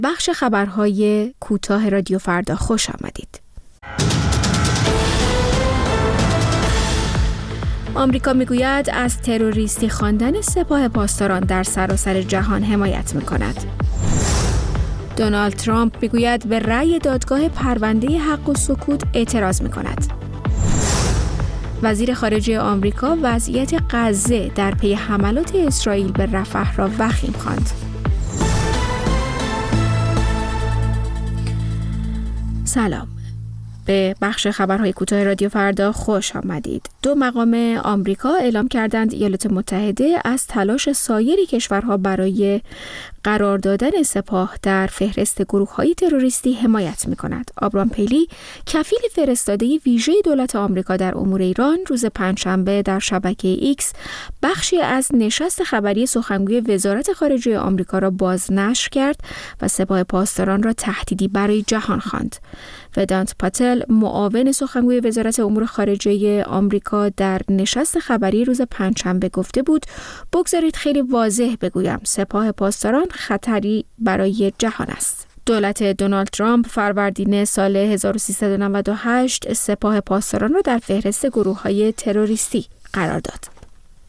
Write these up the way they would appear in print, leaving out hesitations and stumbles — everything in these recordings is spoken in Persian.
بخش خبرهای کوتاه رادیو فردا خوش آمدید. آمریکا میگوید از تروریستی خواندن سپاه پاسداران در سراسر جهان حمایت میکند. دونالد ترامپ میگوید به رأی دادگاه پرونده حق و سکوت اعتراض میکند. وزیر خارجه آمریکا وضعیت غزه در پی حملات اسرائیل به رفح را وخیم خواند. سلام. به بخش خبرهای کوتاه رادیو فردا خوش آمدید. 2 مقام آمریکا اعلام کردند ایالات متحده از تلاش سایر کشورها برای قرار دادن سپاه در فهرست گروه‌های تروریستی حمایت می‌کند. آبرام پیلی، کفیل فرستاده ویژه دولت آمریکا در امور ایران، روز پنجشنبه در شبکه ایکس بخشی از نشست خبری سخنگوی وزارت خارجه آمریکا را بازنشر کرد و سپاه پاسداران را تهدیدی برای جهان خواند. ودانت پاتل، معاون سخنگوی وزارت امور خارجه آمریکا، در نشست خبری روز پنجشنبه گفته بود: بگذارید خیلی واضح بگویم، سپاه پاسداران خطری برای جهان است. دولت دونالد ترامپ فروردین سال 1398 سپاه پاسداران را در فهرست گروه‌های تروریستی قرار داد.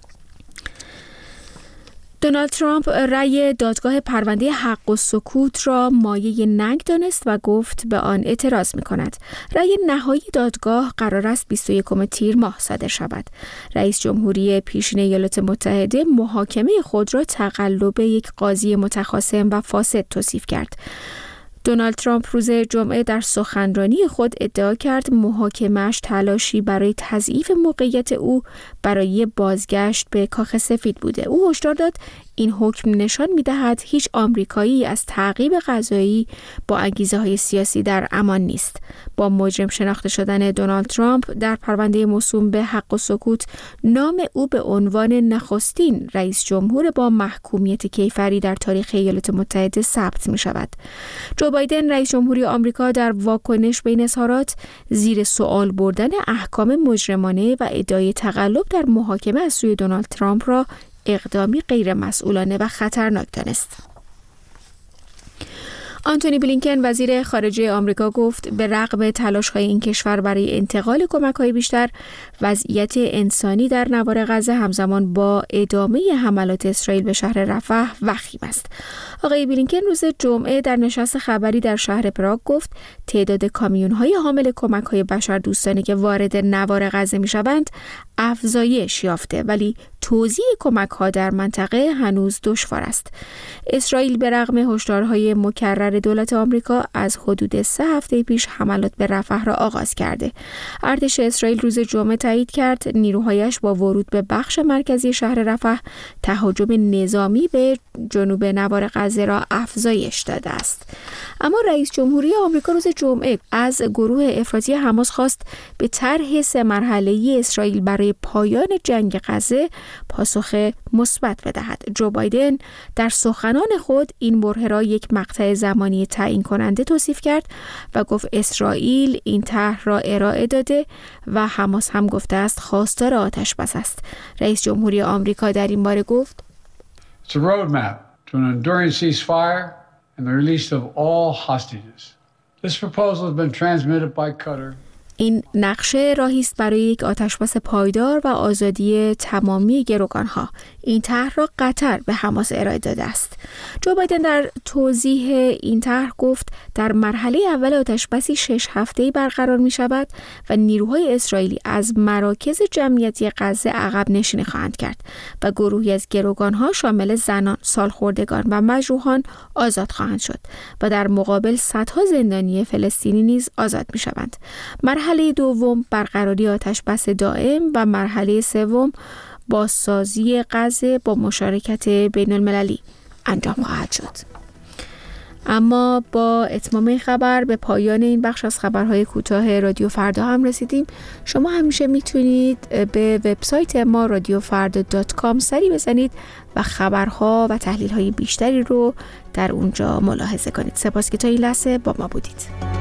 دونالد ترامپ رأی دادگاه پرونده حق و سکوت را مایه ننگ دانست و گفت به آن اعتراض می‌کند. رأی نهایی دادگاه قرار است 21 تیر ماه صادر شود. رئیس جمهوری پیشین ایالات متحده محاکمه خود را تقلب یک قاضی متخاصم و فاسد توصیف کرد. دونالد ترامپ روز جمعه در سخنرانی خود ادعا کرد محاکمه‌اش تلاشی برای تضعیف موقعیت او برای بازگشت به کاخ سفید بوده. او هشدار داد این حکم نشان می‌دهد هیچ آمریکایی از تعقیب قضایی با انگیزه‌های سیاسی در امان نیست. با مجرم شناخته شدن دونالد ترامپ در پرونده موسوم به حق و سکوت، نام او به عنوان نخستین رئیس جمهور با محکومیت کیفری در تاریخ ایالات متحده ثبت می‌شود. جو بایدن رئیس جمهوری آمریکا در واکنش به این اظهارات زیر سوال بردن احکام مجرمانه و ادعای تقلب در محاکمه از سوی دونالد ترامپ را اقدامی غیر مسئولانه و خطرناک دانست. آنتونی بلینکن وزیر خارجه آمریکا گفت به رغم تلاش‌های این کشور برای انتقال کمک‌های بیشتر، وضعیت انسانی در نوار غزه همزمان با ادامه حملات اسرائیل به شهر رفح وخیم است. آقای بلینکن روز جمعه در نشست خبری در شهر پراگ گفت تعداد کامیون‌های حامل کمک‌های بشردوستانه که وارد نوار غزه می‌شوند افزایش یافته، ولی توزیع کمک‌ها در منطقه هنوز دشوار است. اسرائیل به رغم هشدارهای مکرر دولت آمریکا از حدود 3 هفته پیش حملات به رفح را آغاز کرده. ارتش اسرائیل روز جمعه تایید کرد نیروهایش با ورود به بخش مرکزی شهر رفح تهاجم نظامی به جنوب نوار غزه را افزایش داده است. اما رئیس جمهوری آمریکا روز جمعه از گروه افراطی حماس خواست به طرح 3 مرحله‌ای اسرائیل برای پایان جنگ غزه پاسخ مثبت بدهد. جو بایدن در سخنان خود این برهه را یک مقطع زمانی تعیین کننده توصیف کرد و گفت اسرائیل این طرح را ارائه داده و حماس هم گفته است خواستار آتش بس است. رئیس جمهوری آمریکا در این باره گفت It's a roadmap to an enduring ceasefire and the release of all hostages. This proposal has been transmitted by Qatar. این نقشه راهی است برای یک آتشبس پایدار و آزادی تمامی گروگانها. این طرح را قطر به حماس ارائه داده است. جو بایدن در توضیح این طرح گفت در مرحله اول آتشبسی 6 هفته‌ای برقرار می شود و نیروهای اسرائیلی از مراکز جمعیتی غزه عقب نشینی خواهند کرد و گروهی از گروگانها شامل زنان، سالخوردگان و مجروحان آزاد خواهند شد و در مقابل صدها زندانی فلسطینی نیز آزاد می شوند. مرحله دوم برقراری آتشبس دائم و مرحله سوم بازسازی غزه با مشارکت بین المللی انجام خواهد شد. اما با اتمام این خبر به پایان این بخش از خبرهای کوتاه رادیو فردا هم رسیدیم. شما همیشه میتونید به وبسایت ما radiofarda.com سری بزنید و خبرها و تحلیل‌های بیشتری رو در اونجا ملاحظه کنید. سپاس که تا این لحظه با ما بودید.